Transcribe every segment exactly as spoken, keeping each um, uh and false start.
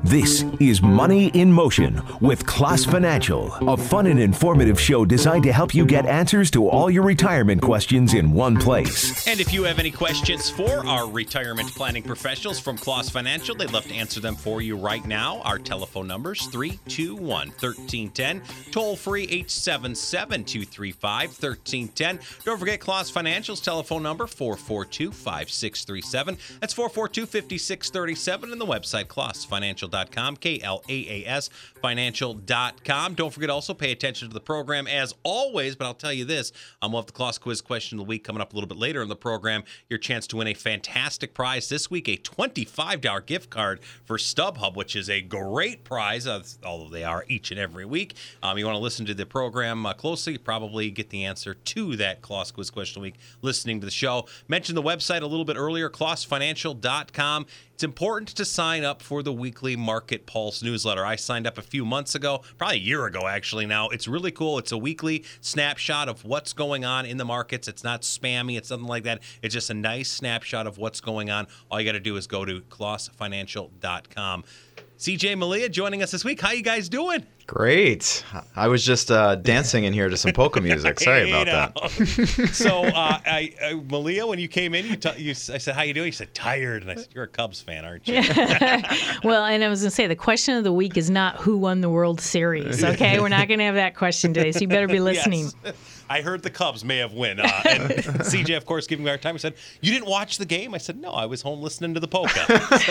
This is Money in Motion with Class Financial, a fun and informative show designed to help you get answers to all your retirement questions in one place. And if you have any questions for our retirement planning professionals from Class Financial, they'd love to answer them for you right now. Our telephone number is three two one, one three one zero, toll free eight seven seven, two three five, one three one zero. Don't forget Class Financial's telephone number, four four two, five six three seven. That's four four two, five six three seven, and the website class financial dot com, K L A A S financial dot com. Don't forget also pay attention to the program as always, but I'll tell you this, um, we'll have the Class Quiz question of the week coming up a little bit later in the program. Your chance to win a fantastic prize this week, a twenty-five dollars gift card for StubHub, which is a great prize, uh, although they are each and every week. Um, you want to listen to the program uh, closely, you probably get the answer to that Class Quiz question of the week listening to the show. Mentioned the website a little bit earlier, class financial dot com. It's important to sign up for the weekly Market Pulse newsletter. I signed up a few months ago, probably a year ago actually now. It's really cool. It's a weekly snapshot of what's going on in the markets. It's not spammy. It's nothing like that. It's just a nice snapshot of what's going on. All you got to do is go to class financial dot com. C J Malia joining us this week. How you guys doing? Great. I was just uh, dancing in here to some polka music. Sorry about that. so, uh, I, uh, Malia, when you came in, you, t- you I said, how you doing? You said, tired. And I said, you're a Cubs fan, aren't you? Well, and I was going to say, the question of the week is not who won the World Series, okay? We're not going to have that question today, so you better be listening. Yes. I heard the Cubs may have won. Uh, and C J, of course, giving me our time. He said, you didn't watch the game? I said, no, I was home listening to the polka.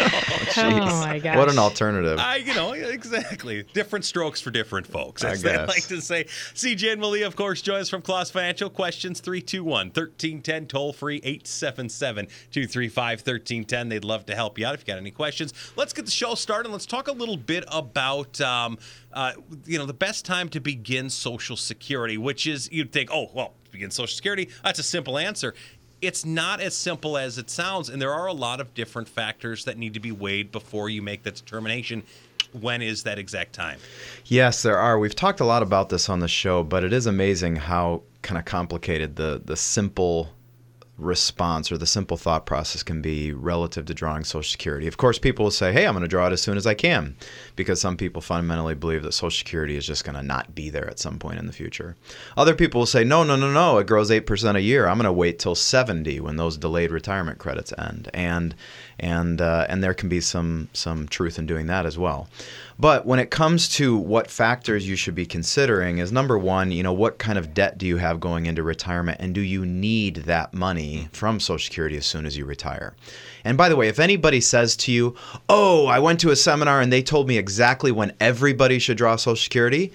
So, oh, my gosh. What an alternative. I, you know, exactly. Different strokes for different folks, as I they guess. like to say. C J and Malia, of course, join us from Class Financial. Questions three two one, one three one zero, toll free eight seven seven, two three five, one three one zero. They'd love to help you out if you got any questions. Let's get the show started. Let's talk a little bit about um, uh, you know, the best time to begin Social Security, which is, you'd think, oh, well, begin Social Security, that's a simple answer. It's not as simple as it sounds, and there are a lot of different factors that need to be weighed before you make that determination. When is that exact time? Yes, there are. We've talked a lot about this on the show, but it is amazing how kind of complicated the the simple response or the simple thought process can be relative to drawing Social Security. Of course, people will say, hey, I'm going to draw it as soon as I can, because some people fundamentally believe that Social Security is just going to not be there at some point in the future. Other people will say, no, no, no, no, it grows eight percent a year. I'm going to wait till seventy when those delayed retirement credits end. And and uh, and there can be some some truth in doing that as well. But when it comes to what factors you should be considering is, number one, you know, what kind of debt do you have going into retirement, and do you need that money from Social Security as soon as you retire? And by the way, if anybody says to you, oh, I went to a seminar and they told me exactly when everybody should draw Social Security,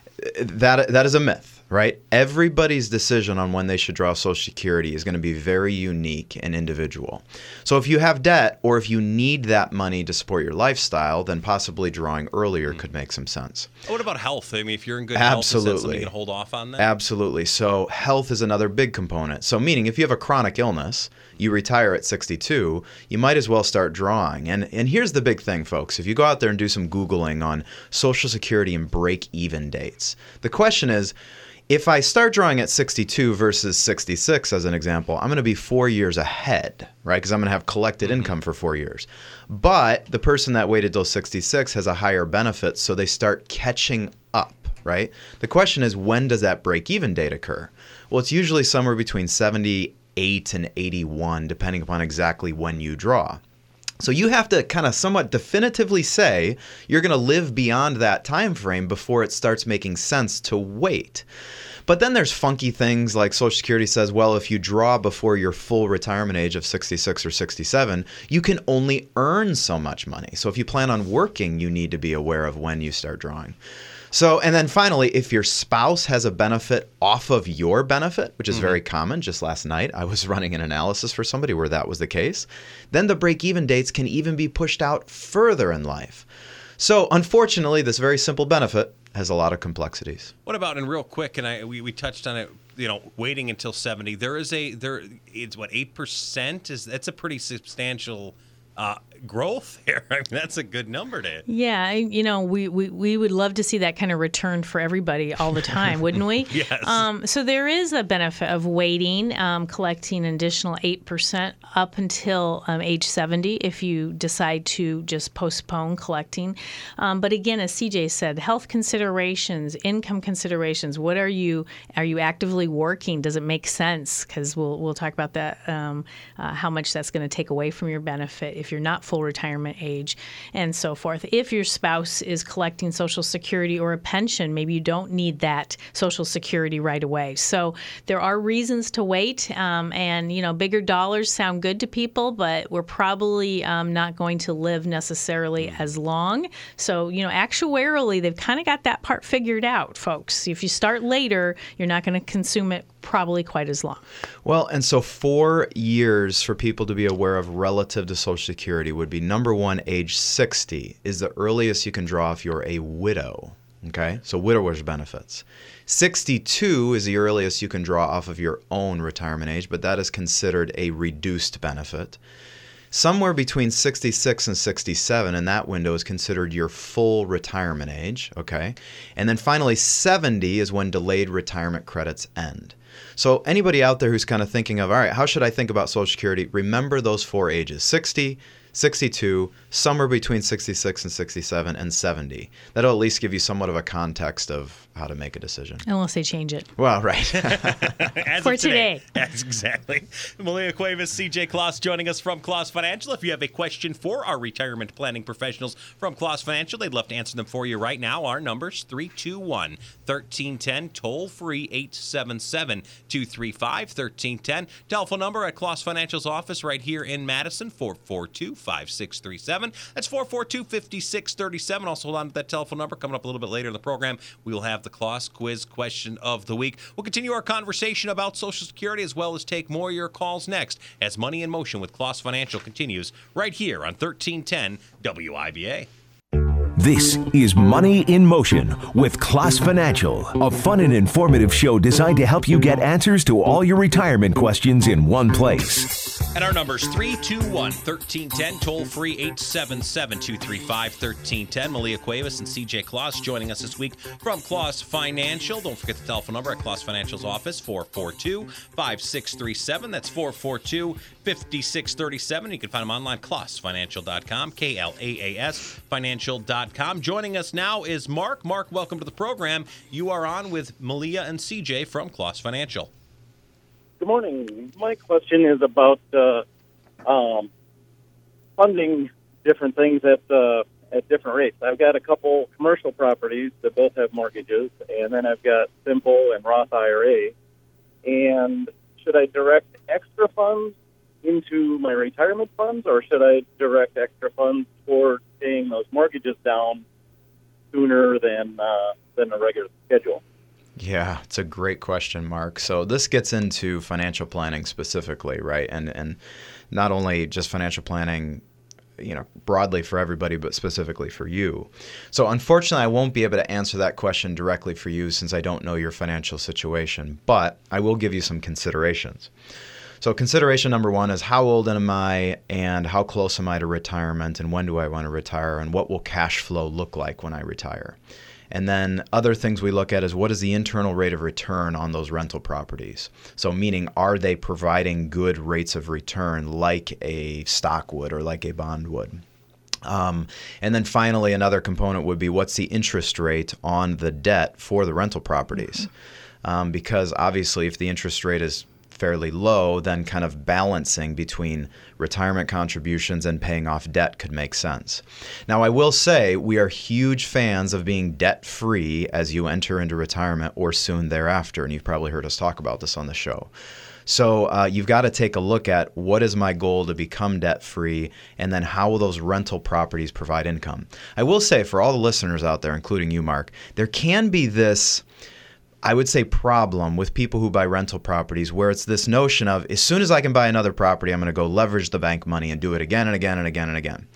that that is a myth. Right? Everybody's decision on when they should draw Social Security is going to be very unique and individual. So if you have debt, or if you need that money to support your lifestyle, then possibly drawing earlier mm. could make some sense. What about health? I mean, if you're in good Absolutely. health, is that something you can hold off on then? Absolutely. So health is another big component. So meaning if you have a chronic illness, you retire at sixty-two, you might as well start drawing. And and here's the big thing, folks. If you go out there and do some Googling on Social Security and break-even dates, the question is, if I start drawing at sixty-two versus sixty-six, as an example, I'm going to be four years ahead, right? Because I'm going to have collected mm-hmm. income for four years. But the person that waited till sixty-six has a higher benefit, so they start catching up, right? The question is, when does that break-even date occur? Well, it's usually somewhere between seventy-eight and eighty-one, depending upon exactly when you draw. So you have to kind of somewhat definitively say you're going to live beyond that time frame before it starts making sense to wait. But then there's funky things like Social Security says, well, if you draw before your full retirement age of sixty-six or sixty-seven, you can only earn so much money. So if you plan on working, you need to be aware of when you start drawing. So, and then finally, if your spouse has a benefit off of your benefit, which is mm-hmm. very common, just last night I was running an analysis for somebody where that was the case, then the break-even dates can even be pushed out further in life. So, unfortunately, this very simple benefit has a lot of complexities. What about, and real quick, and I we, we touched on it, you know, waiting until seventy. There is a, there it's what, eight percent? Is That's a pretty substantial uh, growth here. I mean, that's a good number to hit. Yeah, I- you know, we, we, we would love to see that kind of return for everybody all the time, wouldn't we? Yes. Um, so there is a benefit of waiting, um, collecting an additional eight percent up until um, age seventy if you decide to just postpone collecting. Um, but again, as C J said, health considerations, income considerations, what are you, are you actively working? Does it make sense? Because we'll, we'll talk about that, um, uh, how much that's going to take away from your benefit if you're not full retirement age and so forth. If your spouse is collecting Social Security or a pension, maybe you don't need that Social Security right away. So there are reasons to wait, um, and you know, bigger dollars sound good to people, but we're probably um, not going to live necessarily as long. So you know, actuarially, they've kind of got that part figured out, folks. If you start later, you're not going to consume it probably quite as long. Well, and so four years for people to be aware of relative to Social Security would be number one, age sixty is the earliest you can draw if you're a widow. Okay, so widower's benefits. sixty-two is the earliest you can draw off of your own retirement age, but that is considered a reduced benefit. Somewhere between sixty-six and sixty-seven in that window is considered your full retirement age, okay? And then finally, seventy is when delayed retirement credits end. So anybody out there who's kind of thinking of, all right, how should I think about Social Security? Remember those four ages, sixty, sixty-two, somewhere between sixty-six and sixty-seven, and seventy. That'll at least give you somewhat of a context of how to make a decision. Unless they change it. Well, right. As For of today. Yes, exactly. Malia Cuevas, C J Kloss joining us from Kloss Financial. If you have a question for our retirement planning professionals from Kloss Financial, they'd love to answer them for you right now. Our number's three two one, one three one zero, toll free eight seven seven, two three five, one three one zero. Telephone number at Kloss Financial's office right here in Madison, four four two, five six three seven. That's four four two, five six three seven. Also hold on to that telephone number. Coming up a little bit later in the program, we will have the Kloss Quiz question of the week. We'll continue our conversation about Social Security as well as take more of your calls next as Money in Motion with Kloss Financial continues right here on thirteen ten W I B A. This is Money in Motion with Kloss Financial, a fun and informative show designed to help you get answers to all your retirement questions in one place. And our number's three two one, one three one zero, toll free eight seven seven, two three five, one three one zero. Malia Cuevas and C J Kloss joining us this week from Kloss Financial. Don't forget the telephone number at Kloss Financial's office, four four two, five six three seven. That's four four two, five six three seven. You can find them online, kloss financial dot com, K L A A S financial dot com. Joining us now is Mark. Mark, welcome to the program. You are on with Malia and C J from Kloss Financial. Good morning. My question is about uh, um, funding different things at uh, at different rates. I've got a couple commercial properties that both have mortgages, and then I've got simple and Roth I R A. And should I direct extra funds into my retirement funds, or should I direct extra funds toward paying those mortgages down sooner than uh, than a regular schedule? Yeah, it's a great question, Mark. So this gets into financial planning specifically, right? And and not only just financial planning, you know, broadly for everybody, but specifically for you. So unfortunately, I won't be able to answer that question directly for you since I don't know your financial situation, but I will give you some considerations. So consideration number one is how old am I and how close am I to retirement and when do I want to retire and what will cash flow look like when I retire? And then other things we look at is what is the internal rate of return on those rental properties? So meaning, are they providing good rates of return like a stock would or like a bond would? Um, and then finally, another component would be what's the interest rate on the debt for the rental properties? Mm-hmm. Um, because obviously if the interest rate is fairly low, then kind of balancing between retirement contributions and paying off debt could make sense. Now, I will say we are huge fans of being debt-free as you enter into retirement or soon thereafter, and you've probably heard us talk about this on the show. So uh, you've got to take a look at what is my goal to become debt-free, and then how will those rental properties provide income. I will say for all the listeners out there, including you, Mark, there can be this, I would say, problem with people who buy rental properties where it's this notion of as soon as I can buy another property, I'm going to go leverage the bank money and do it again and again and again and again.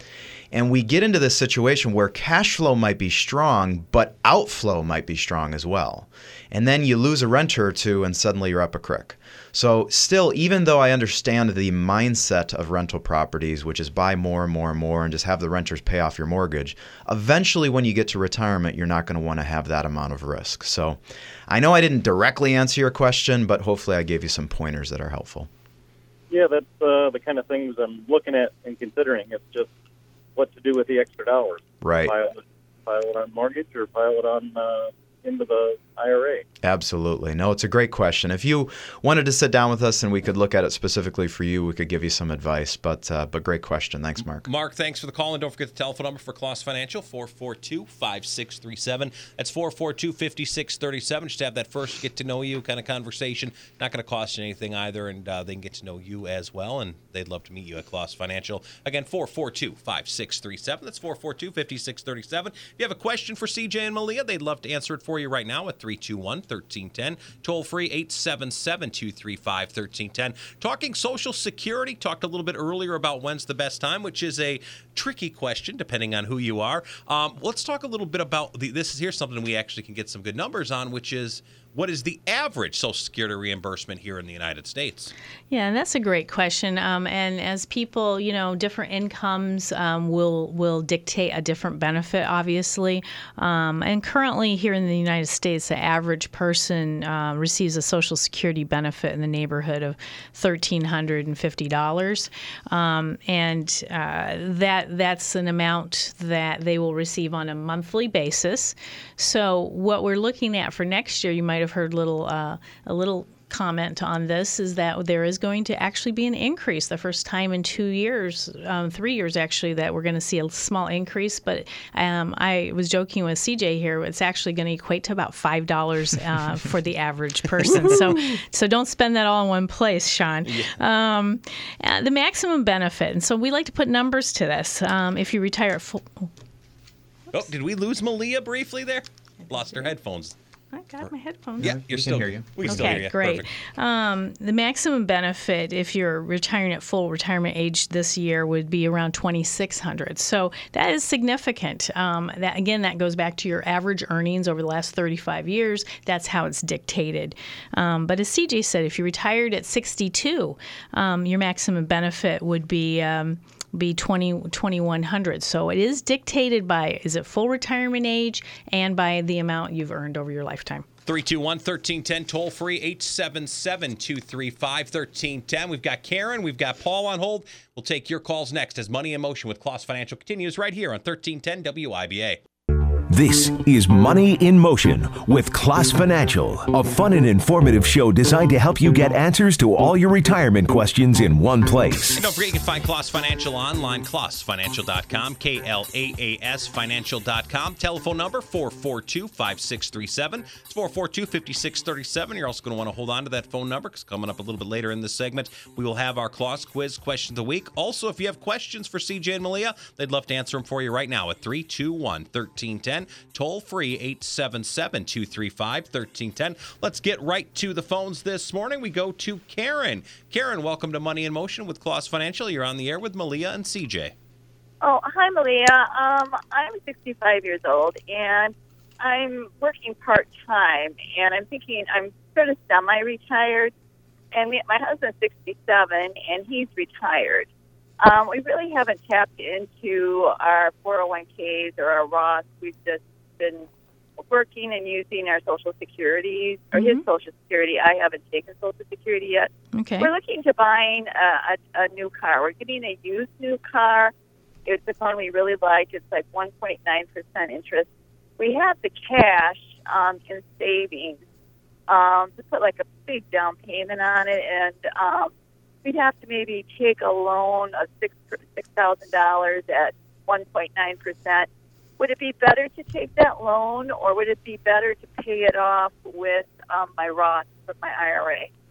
And we get into this situation where cash flow might be strong, but outflow might be strong as well. And then you lose a renter or two and suddenly you're up a creek. So still, even though I understand the mindset of rental properties, which is buy more and more and more and just have the renters pay off your mortgage, eventually when you get to retirement, you're not going to want to have that amount of risk. So I know I didn't directly answer your question, but hopefully I gave you some pointers that are helpful. Yeah, that's uh, the kind of things I'm looking at and considering. It's just what to do with the extra dollars. Right. File it, file it on mortgage or file it on uh, into the I R A. Absolutely. No, it's a great question. If you wanted to sit down with us and we could look at it specifically for you, we could give you some advice. But uh, but great question. Thanks, Mark. Mark, thanks for the call. And don't forget the telephone number for Kloss Financial, four four two, five six three seven. That's four four two, five six three seven. Just have that first get to know you kind of conversation. Not going to cost you anything either, and uh, they can get to know you as well, and they'd love to meet you at Kloss Financial. Again, four four two, five six three seven. That's four four two, five six three seven. If you have a question for C J and Malia, they'd love to answer it for you right now at three two one, one three one zero. Toll free eight seven seven, two three five, one three one zero. Talking Social Security, talked a little bit earlier about when's the best time, which is a tricky question depending on who you are. Um, let's talk a little bit about the, this. Is here's something we actually can get some good numbers on, which is what is the average Social Security reimbursement here in the United States? Yeah, and that's a great question. Um, and as people, you know, different incomes um, will will dictate a different benefit, obviously. Um, and currently here in the United States, the average person uh, receives a Social Security benefit in the neighborhood of one thousand three hundred fifty dollars. Um, and uh, that that's an amount that they will receive on a monthly basis. So what we're looking at for next year, you might have heard little uh, a little comment on this, is that there is going to actually be an increase. The first time in two years, um, three years actually, that we're going to see a small increase. But um, I was joking with C J here. It's actually going to equate to about five dollars uh, for the average person. so, so don't spend that all in one place, Sean. Yeah. Um, uh, the maximum benefit, and so we like to put numbers to this. Um, if you retire at full. Oh, did we lose Malia briefly there? Lost her headphones. I got my headphones. Yeah, you're we still can hear you. We can okay, still hear you. Great. Perfect. Um, the maximum benefit, if you're retiring at full retirement age this year, would be around twenty-six hundred dollars. So that is significant. Um, that again, that goes back to your average earnings over the last thirty-five years. That's how it's dictated. Um, but as C J said, if you retired at sixty-two, um, your maximum benefit would be um, be twenty-one hundred. So it is dictated by, is it full retirement age and by the amount you've earned over your lifetime. three two one, one three one zero, toll free eight seven seven, two three five, one three one zero. We've got Karen, we've got Paul on hold. We'll take your calls next as Money in Motion with Kloss Financial continues right here on thirteen ten W I B A. This is Money in Motion with Kloss Financial, a fun and informative show designed to help you get answers to all your retirement questions in one place. And don't forget, you can find Kloss Financial online, kloss financial dot com, K L A A S financial dot com. Telephone number four four two, five six three seven. It's four four two, five six three seven. You're also going to want to hold on to that phone number because coming up a little bit later in this segment, we will have our Kloss Quiz question of the week. Also, if you have questions for C J and Malia, they'd love to answer them for you right now at three two one, one three one zero. Toll free eight seven seven, two three five, one three one zero. Let's get right to the phones this morning. We go to Karen. Karen, welcome to Money in Motion with Kloss Financial. You're on the air with Malia and C J. Oh, hi, Malia. Um, I'm sixty-five years old, and I'm working part-time, and I'm thinking I'm sort of semi-retired, and we, my husband's sixty-seven, and he's retired. Um, we really haven't tapped into our four oh one k's or our Roths. We've just been working and using our Social Securities, or mm-hmm. his Social Security. I haven't taken Social Security yet. Okay. We're looking to buying a, a, a new car. We're getting a used new car. It's the one we really like. It's like one point nine percent interest. We have the cash um, in savings um, to put like a big down payment on it, and um, we'd have to maybe take a loan of six six thousand dollars at one point nine percent. Would it be better to take that loan, or would it be better to pay it off with um, my Roth, with my I R A?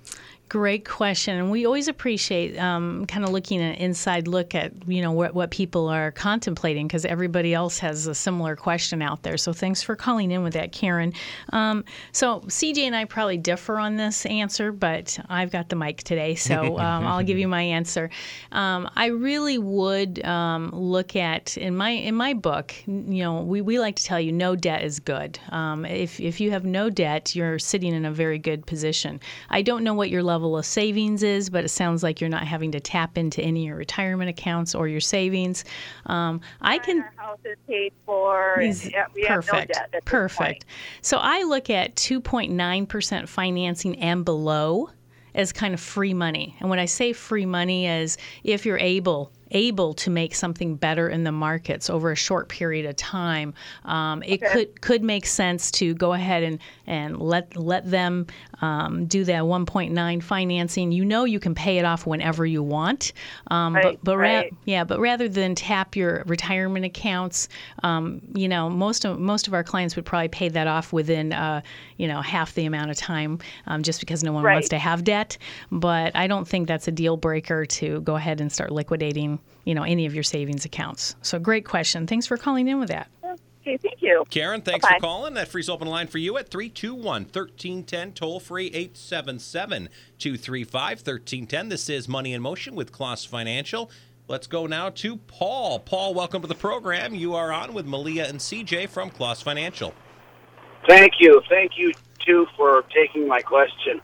Great question. And we always appreciate um, kind of looking at an inside look at, you know, what, what people are contemplating, because everybody else has a similar question out there. So thanks for calling in with that, Karen. Um, so C J and I probably differ on this answer, but I've got the mic today, so um, I'll give you my answer. Um, I really would um, look at, in my in my book, you know, we, we like to tell you no debt is good. Um, if, if you have no debt, you're sitting in a very good position. I don't know what your level of savings is, but it sounds like you're not having to tap into any of your retirement accounts or your savings. Um, I can. Our house is paid for. And Is- yeah, we have no perfect. debt at this Perfect. point. So I look at two point nine percent financing and below as kind of free money. And when I say free money, is if you're able able to make something better in the markets over a short period of time, um, it Okay. could could make sense to go ahead and, and let let them um, do that one point nine financing. You know you can pay it off whenever you want, um, Right, but but ra- right. yeah, but rather than tap your retirement accounts, um, you know most of most of our clients would probably pay that off within uh, you know half the amount of time, um, just because no one Right. wants to have debt. But I don't think that's a deal breaker to go ahead and start liquidating you know any of your savings accounts. So great question. Thanks for calling in with that. Okay, thank you. Karen, thanks Bye-bye. for calling. That frees open line for you at three two one, one three one zero, toll free eight seven seven, two three five, one three one zero. This is Money in Motion with Kloss Financial. Let's go now to Paul. Paul, welcome to the program. You are on with Malia and C J from Kloss Financial. Thank you. Thank you, too, for taking my question.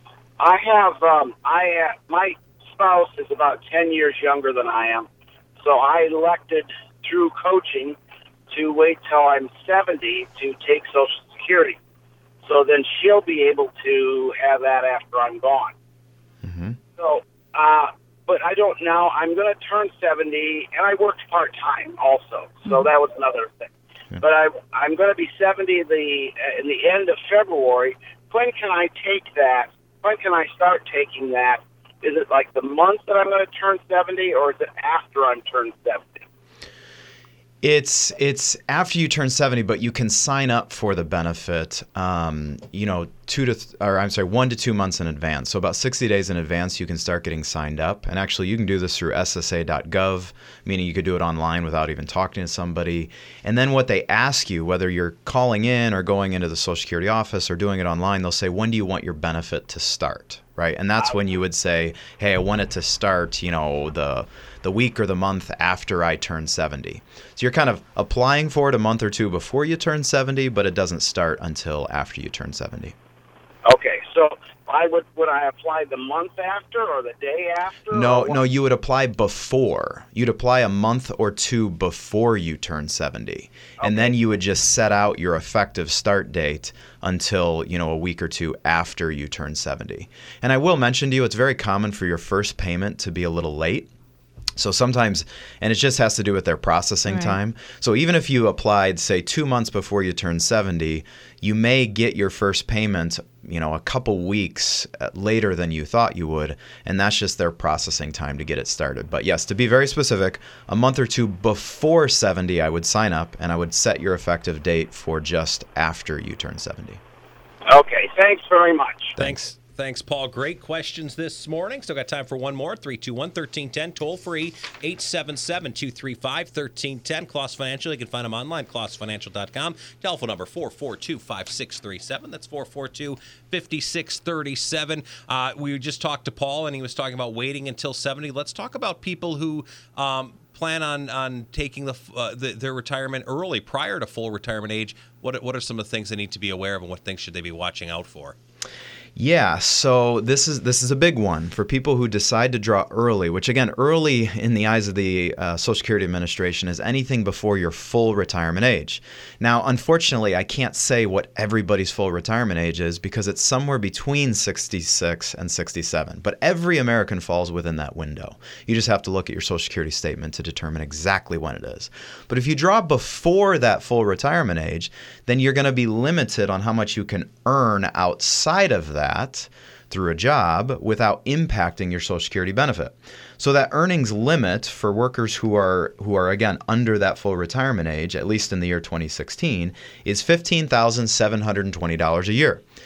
I have, um, I, uh, my spouse is about ten years younger than I am, so I elected through coaching to wait till I'm seventy to take Social Security. So then she'll be able to have that after I'm gone. Mm-hmm. So, uh, but I don't now, I'm going to turn seventy, and I worked part-time also, so that was another thing. But I, I'm going to be seventy the uh, in the end of February. When can I take that? When can I start taking that? Is it like the month that I'm going to turn seventy, or is it after I'm turned seventy? It's it's after you turn seventy, but you can sign up for the benefit, um, you know, two to th- or I'm sorry, one to two months in advance. So about sixty days in advance, you can start getting signed up. And actually, you can do this through S S A dot gov, meaning you could do it online without even talking to somebody. And then what they ask you, whether you're calling in or going into the Social Security office or doing it online, they'll say, when do you want your benefit to start? Right, and that's when you would say, hey, I want it to start, you know, the the week or the month after I turn seventy. So you're kind of applying for it a month or two before you turn seventy, but it doesn't start until after you turn seventy. Okay, so I would would I apply the month after or the day after? No, or what? no, you would apply before. You'd apply a month or two before you turn seventy. And then you would just set out your effective start date until, you know, a week or two after you turn seventy. And I will mention to you, it's very common for your first payment to be a little late. So sometimes, and it just has to do with their processing Right. time. So even if you applied, say, two months before you turn seventy, you may get your first payment, you know, a couple weeks later than you thought you would, and that's just their processing time to get it started. But yes, to be very specific, a month or two before seventy, I would sign up, and I would set your effective date for just after you turn seventy. Okay, thanks very much. Thanks. Thanks, Paul. Great questions this morning. Still got time for one more. three two one, one three one zero, toll free, eight seven seven, two three five, one three one zero. Kloss Financial. You can find them online, kloss financial dot com. Telephone number four four two, five six three seven. That's four four two, five six three seven. Uh, we just talked to Paul, and he was talking about waiting until seventy. Let's talk about people who um, plan on on taking the, uh, the their retirement early, prior to full retirement age. What what are some of the things they need to be aware of, and what things should they be watching out for? Yeah, so this is this is a big one for people who decide to draw early, which again, early in the eyes of the uh, Social Security Administration is anything before your full retirement age. Now, unfortunately, I can't say what everybody's full retirement age is because it's somewhere between sixty-six and sixty-seven, but every American falls within that window. You just have to look at your Social Security statement to determine exactly when it is. But if you draw before that full retirement age, then you're going to be limited on how much you can earn outside of that. that through a job without impacting your Social Security benefit. So that earnings limit for workers who are who are again under that full retirement age, at least in the year twenty sixteen, is fifteen thousand seven hundred twenty dollars a year.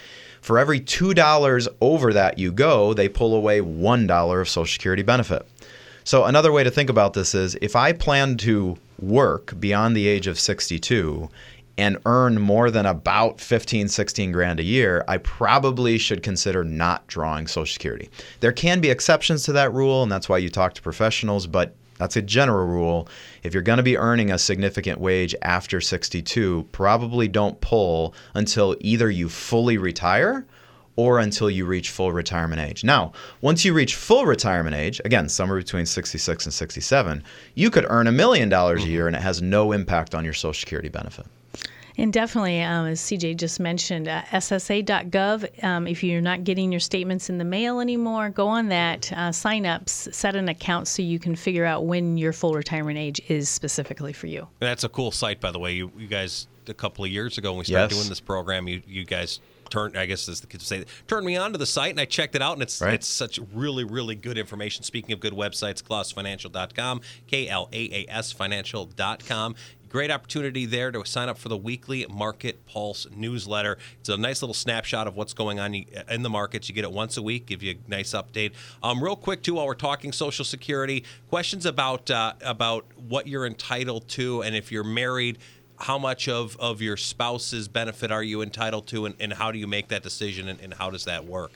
For every two dollars over that you go, they pull away one dollar of Social Security benefit. So another way to think about this is if I plan to work beyond the age of sixty-two and earn more than about fifteen, sixteen grand a year, I probably should consider not drawing Social Security. There can be exceptions to that rule, and that's why you talk to professionals, but that's a general rule. If you're going to be earning a significant wage after sixty-two, probably don't pull until either you fully retire or until you reach full retirement age. Now, once you reach full retirement age, again, somewhere between sixty-six and sixty-seven, you could earn a million dollars a year and it has no impact on your Social Security benefit. And definitely, um, as C J just mentioned, uh, S S A dot gov, um, if you're not getting your statements in the mail anymore, go on that, uh, sign up, s- set an account so you can figure out when your full retirement age is specifically for you. That's a cool site, by the way. You, you guys, a couple of years ago when we started Yes. doing this program, you, you guys turned, I guess as the kids say, turned me on to the site, and I checked it out, and it's Right. it's such really, really good information. Speaking of good websites, klaus financial dot com, K L A A S financial dot com. Great opportunity there to sign up for the weekly Market Pulse newsletter. It's a nice little snapshot of what's going on in the markets. You get it once a week, give you a nice update. Um, real quick, too, while we're talking Social Security, questions about uh, about what you're entitled to, and if you're married, how much of, of your spouse's benefit are you entitled to, and, and how do you make that decision, and, and how does that work?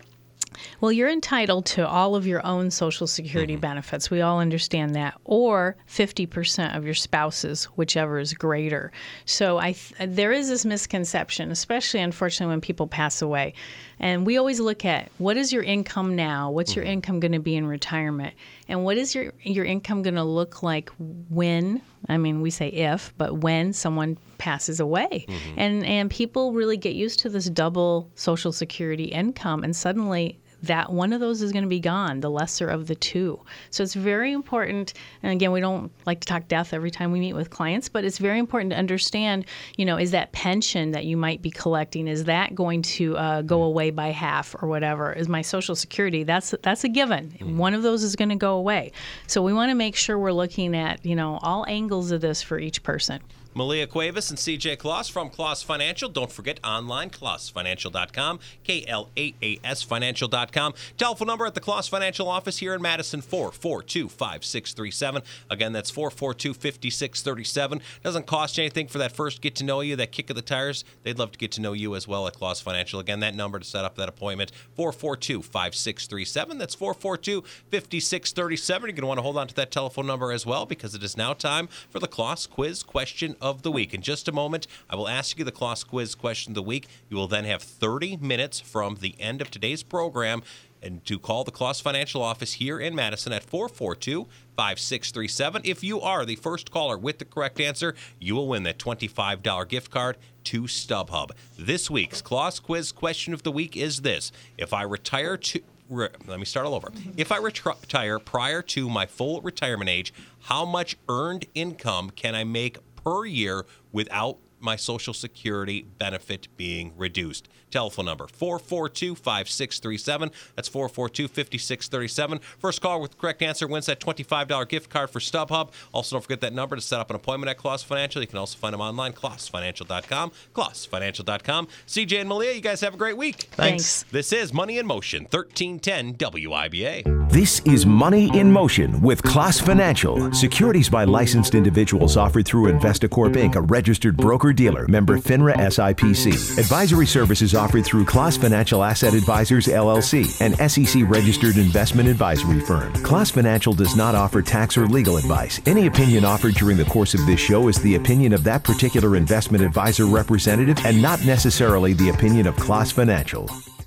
Well, you're entitled to all of your own Social Security mm-hmm. benefits. We all understand that. Or fifty percent of your spouse's, whichever is greater. So I th- there is this misconception, especially, unfortunately, when people pass away. And we always look at what is your income now? What's mm-hmm. your income going to be in retirement? And what is your, your income going to look like when, I mean, we say if, but when someone passes away. Mm-hmm. And, and people really get used to this double Social Security income, and suddenly that one of those is going to be gone, the lesser of the two. So it's very important. And again, we don't like to talk death every time we meet with clients, but it's very important to understand, you know, is that pension that you might be collecting, is that going to uh, go away by half or whatever? Is my Social Security, that's that's a given. Mm-hmm. One of those is going to go away. So we want to make sure we're looking at, you know, all angles of this for each person. Malia Cuevas and C J Klaus from Klaus Financial. Don't forget online, klaus financial dot com, K L A A S financial dot com. Telephone number at the Klaus Financial office here in Madison, four four two, five six three seven. Again, that's four four two, five six three seven. Doesn't cost you anything for that first get to know you, that kick of the tires. They'd love to get to know you as well at Klaus Financial. Again, that number to set up that appointment, four four two, five six three seven. That's four four two, five six three seven. You're going to want to hold on to that telephone number as well, because it is now time for the Klaus Quiz Question of the Week. In just a moment, I will ask you the Klaus Quiz Question of the Week. You will then have thirty minutes from the end of today's program and to call the Klaus Financial office here in Madison at four four two, five six three seven. If you are the first caller with the correct answer, you will win that twenty-five dollars gift card to StubHub. This week's Klaus Quiz Question of the Week is this: if I retire to Re- let me start all over. If I retire prior to my full retirement age, how much earned income can I make per year without my Social Security benefit being reduced? Telephone number, four four two, five six three seven. That's four four two, five six three seven. First caller with the correct answer wins that twenty-five dollars gift card for StubHub. Also, don't forget that number to set up an appointment at Klaus Financial. You can also find them online, klaus financial dot com, klaus financial dot com. C J and Malia, you guys have a great week. Thanks. This is Money in Motion, thirteen ten W I B A. This is Money in Motion with Klaus Financial. Securities by licensed individuals offered through Investacorp Incorporated, a registered broker-dealer, member FINRA S I P C. Advisory services offered through Klaus Financial Asset Advisors, L L C, an S E C-registered investment advisory firm. Klaus Financial does not offer tax or legal advice. Any opinion offered during the course of this show is the opinion of that particular investment advisor representative and not necessarily the opinion of Klaus Financial.